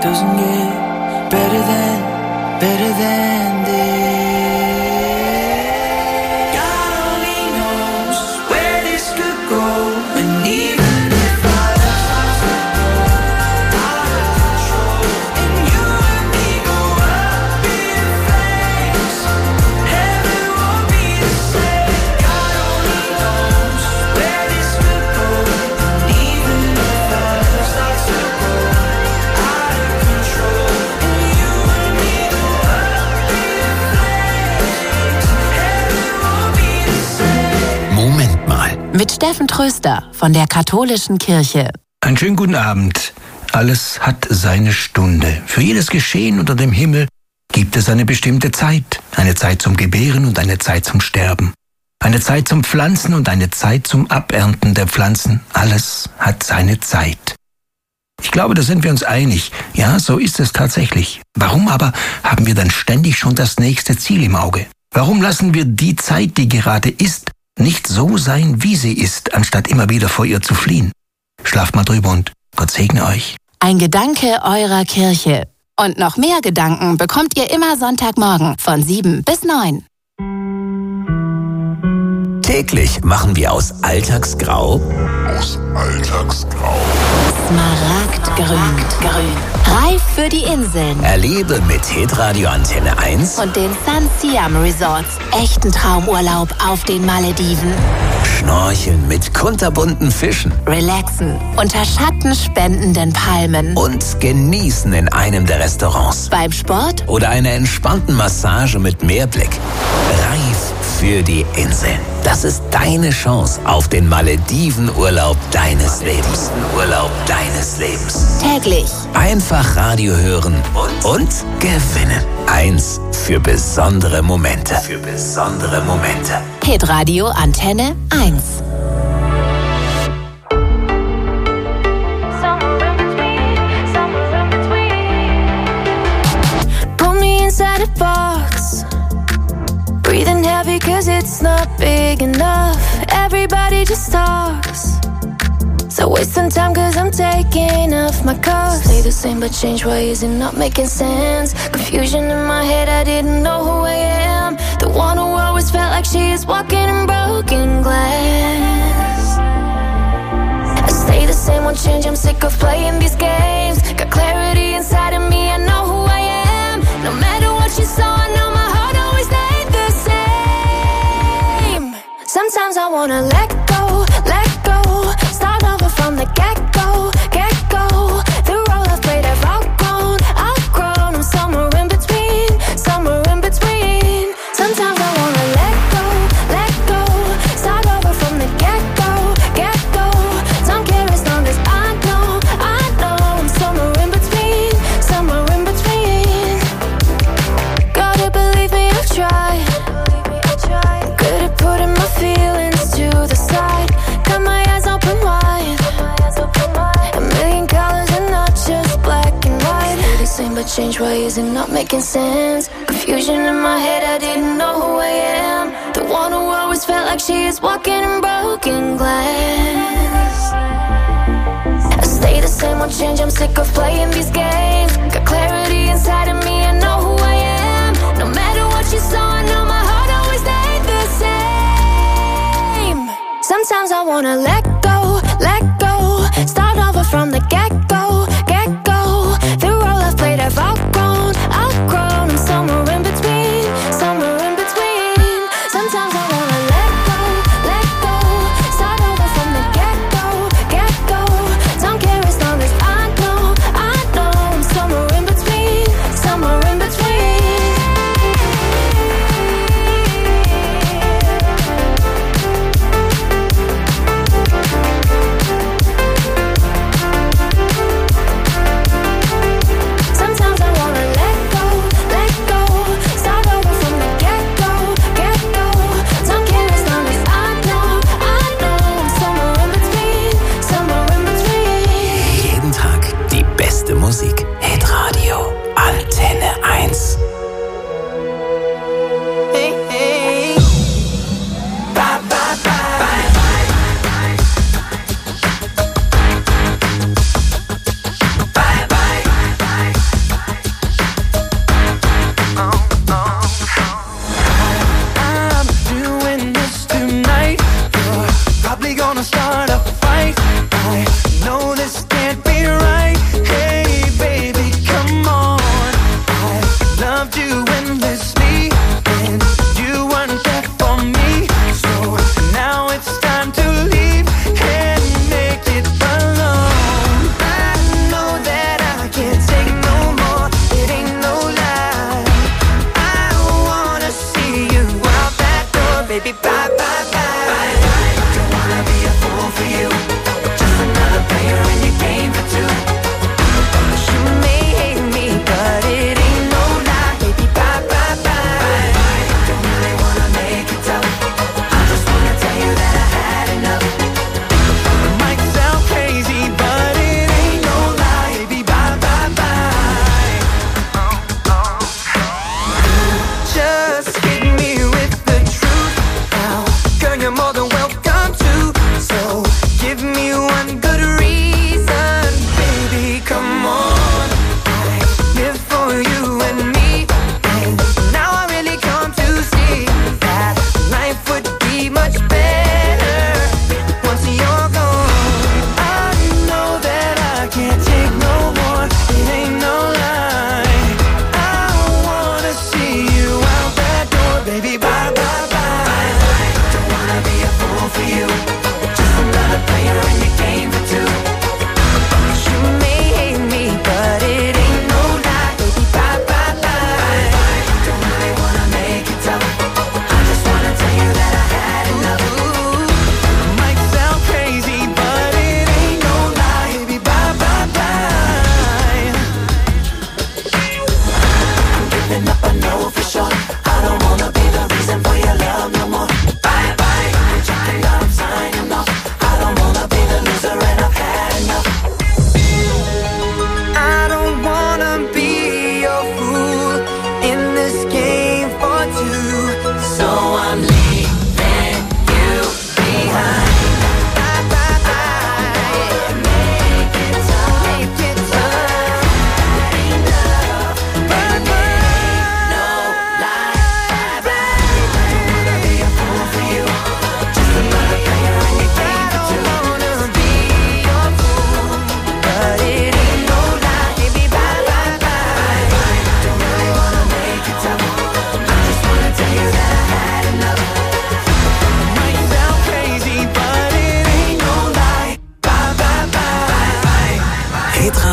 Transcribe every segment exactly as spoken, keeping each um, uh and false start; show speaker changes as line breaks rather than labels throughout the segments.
doesn't get better than, better than this.
Mit Steffen Tröster von der Katholischen Kirche.
Einen schönen guten Abend. Alles hat seine Stunde. Für jedes Geschehen unter dem Himmel gibt es eine bestimmte Zeit. Eine Zeit zum Gebären und eine Zeit zum Sterben. Eine Zeit zum Pflanzen und eine Zeit zum Abernten der Pflanzen. Alles hat seine Zeit. Ich glaube, da sind wir uns einig. Ja, so ist es tatsächlich. Warum aber haben wir dann ständig schon das nächste Ziel im Auge? Warum lassen wir die Zeit, die gerade ist, nicht so sein, wie sie ist, anstatt immer wieder vor ihr zu fliehen? Schlaft mal drüber und Gott segne euch.
Ein Gedanke eurer Kirche. Und noch mehr Gedanken bekommt ihr immer Sonntagmorgen von sieben bis neun.
Täglich machen wir aus Alltagsgrau
aus Alltagsgrau
Smaragdgrün. Grün. Reif für die Inseln.
Erlebe mit Hitradio Antenne eins
und den Sun Siam Resorts echten Traumurlaub auf den Malediven.
Schnorcheln mit kunterbunten Fischen.
Relaxen unter schattenspendenden Palmen.
Und genießen in einem der Restaurants.
Beim Sport
oder einer entspannten Massage mit Meerblick. Reif für die Inseln. Das ist deine Chance auf den Malediven-Urlaub deines Lebens. Urlaub deines Lebens.
Täglich.
Einfach Radio hören und, und gewinnen. Eins für besondere Momente. Für besondere Momente.
Hitradio Antenne eins.
Put me inside a box. Breathing heavy cause it's not big enough. Everybody just talks. So wasting time cause I'm taking off my cuffs. Stay the same but change, why is it not making sense? Confusion in my head, I didn't know who I am. The one who always felt like she is walking in broken glass. I stay the same, won't change, I'm sick of playing these games. Got clarity inside of me, I know who I am. No matter what you saw, I know my heart always stayed the same. Sometimes I wanna let go, let go. Start over from the get-go, get-go. The role I've played I've outgrown, outgrown. I'm somewhere in between, somewhere in between. Sometimes I wanna let go, let go. Start over from the get-go, get-go. Don't care as long as I know, I know. I'm somewhere in between, somewhere in between. Gotta believe me, I've tried. Good at putting my feelings to the side. Got my eyes open wide. A million colors and not just black and white. Stay the same but change, why is it not making sense? Confusion in my head, I didn't know who I am. The one who always felt like she is walking in broken glass. I stay the same, won't change, I'm sick of playing these games. Got clarity inside of me, I know who I am. No matter what you saw, I know my heart always stayed the same. Sometimes I wanna let go, let go. Start over from the get-go, get-go. The role I've played I've outgrown, outgrown. I'm somewhere in between, somewhere in between. Sometimes I wanna let go, let go. Start over from the get-go, get-go. Don't care as long as I know, I know. I'm somewhere in between, somewhere in between.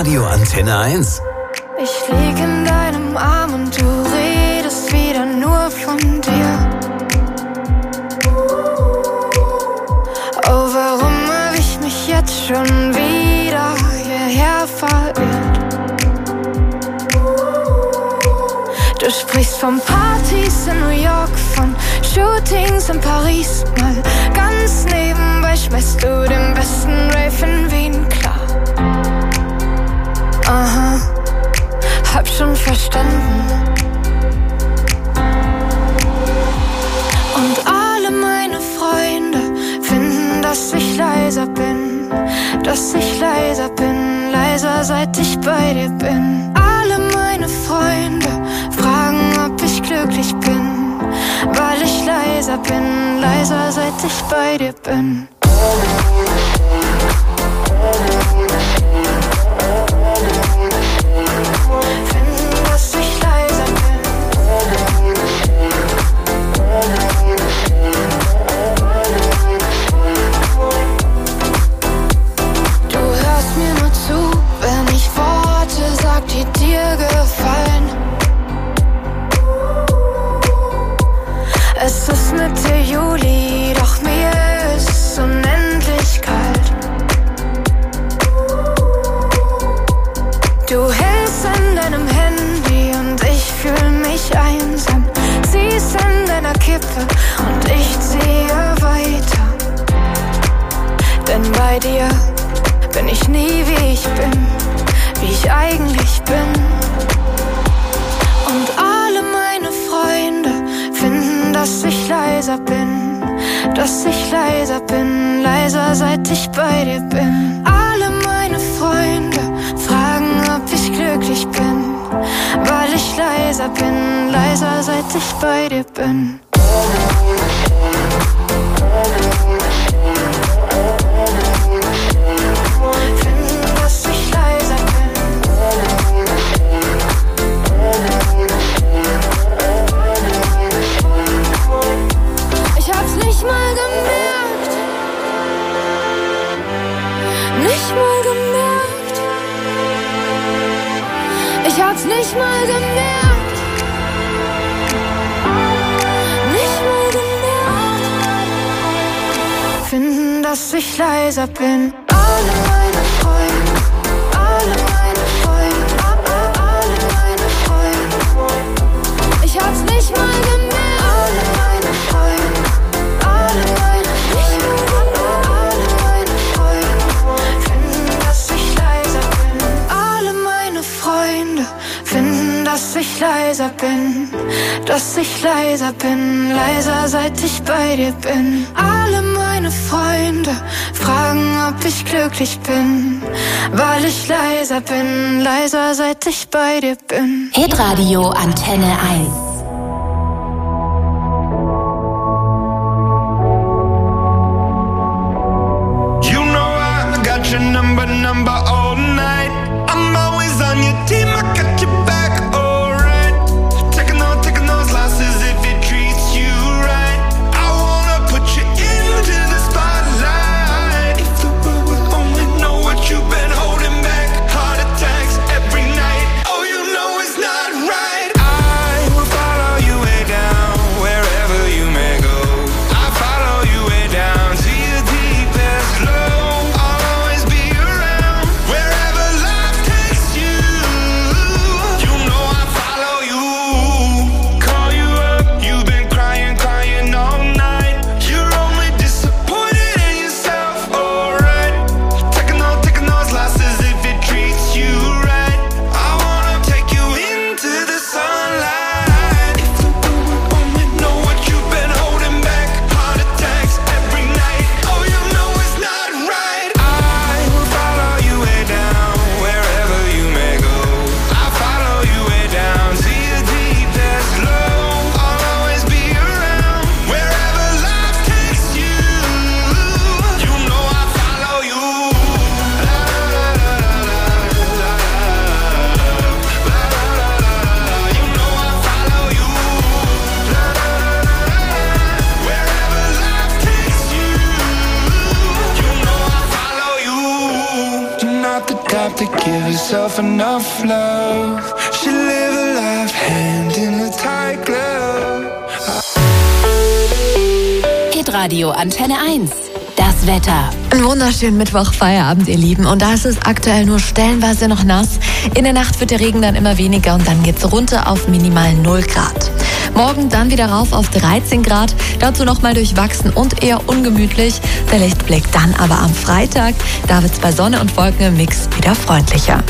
Hitradio Antenne eins.
Ich lieg in deinem Arm und du redest wieder nur von dir. Oh, warum hab ich mich jetzt schon wieder hierher verirrt? Du sprichst von Partys in New York, von Shootings in Paris. Mal ganz nebenbei schmeißt du den besten Rave in Wien klar. Aha, hab schon verstanden. Und alle meine Freunde finden, dass ich leiser bin, dass ich leiser bin, leiser seit ich bei dir bin. Alle meine Freunde fragen, ob ich glücklich bin, weil ich leiser bin, leiser seit ich bei dir bin. Finden, dass ich leiser bin. Du hörst mir nur zu, wenn ich Worte sag, die dir gefallen. Es ist Mitte Juli, doch mir ist unendlich kalt. Du hältst an deinem Handy und ich fühl mich einsam. Ziehst an deiner Kippe und ich ziehe weiter. Denn bei dir bin ich nie wie ich bin, wie ich eigentlich bin. Und alle meine Freunde finden, dass ich leiser bin, dass ich leiser bin, leiser seit ich bei dir bin. Alle meine Freunde fragen, ob ich glücklich bin, weil ich leiser bin, leiser seit ich bei dir bin. Finden, dass ich leiser bin. Ich hab's nicht mal gemerkt, nicht mal gemerkt. Ich hab's nicht mal gemerkt, nicht mal gemerkt. Finden, dass ich leiser bin. Alle meine Freunde, alle meine Freunde, alle meine Freunde. Ich hab's nicht mal gemerkt. Alle meine Freunde, alle meine Freunde, alle meine Freunde finden, dass ich leiser bin. Alle meine Freunde finden, dass ich leiser bin, dass ich leiser bin, leiser seit ich bei dir bin. Alle meine Freunde fragen, ob ich glücklich bin, weil ich leiser bin, leiser seit ich bei dir bin.
Hitradio Antenne eins.
You know I got your number, number all night. I'm always on your team, I got your back, alright. Taking on, taking those losses if it treats you right. I wanna put you into the spotlight. If the world would only know what you've been holding back. Heart attacks every night, oh you know it's not right. I will follow you way down, wherever you may go. I follow you way down to your deepest low. I'll always be around when
to give herself enough love. She live a life hand in a tight glove.
Hitradio Antenne eins. Das Wetter.
Einen wunderschönen Mittwoch-Feierabend, ihr Lieben. Und da ist es aktuell nur stellenweise noch nass. In der Nacht wird der Regen dann immer weniger und dann geht's runter auf minimal null Grad. Morgen dann wieder rauf auf dreizehn Grad. Dazu nochmal durchwachsen und eher ungemütlich. Der Lichtblick dann aber am Freitag. Da wird's bei Sonne und Wolken im Mix wieder freundlicher.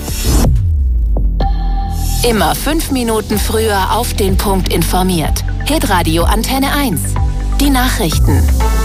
Immer fünf Minuten früher auf den Punkt informiert. Hitradio Antenne eins. Die Nachrichten.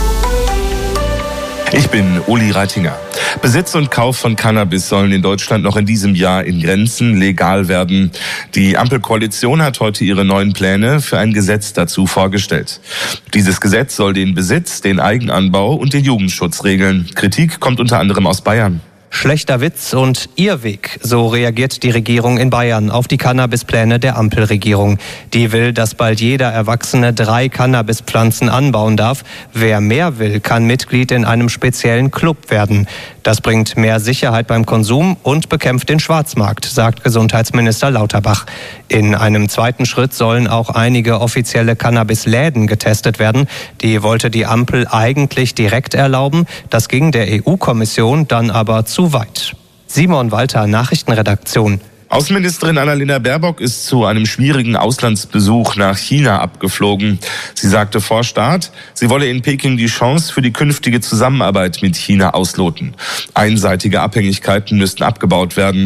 Ich bin Uli Reitinger. Besitz und Kauf von Cannabis sollen in Deutschland noch in diesem Jahr in Grenzen legal werden. Die Ampelkoalition hat heute ihre neuen Pläne für ein Gesetz dazu vorgestellt. Dieses Gesetz soll den Besitz, den Eigenanbau und den Jugendschutz regeln. Kritik kommt unter anderem aus Bayern.
Schlechter Witz und Irrweg, so reagiert die Regierung in Bayern auf die Cannabispläne der Ampelregierung. Die will, dass bald jeder Erwachsene drei Cannabispflanzen anbauen darf. Wer mehr will, kann Mitglied in einem speziellen Club werden. Das bringt mehr Sicherheit beim Konsum und bekämpft den Schwarzmarkt, sagt Gesundheitsminister Lauterbach. In einem zweiten Schritt sollen auch einige offizielle Cannabisläden getestet werden. Die wollte die Ampel eigentlich direkt erlauben. Das ging der E U-Kommission dann aber zu weit. Simon Walter, Nachrichtenredaktion.
Außenministerin Annalena Baerbock ist zu einem schwierigen Auslandsbesuch nach China abgeflogen. Sie sagte vor Start, sie wolle in Peking die Chance für die künftige Zusammenarbeit mit China ausloten. Einseitige Abhängigkeiten müssten abgebaut werden.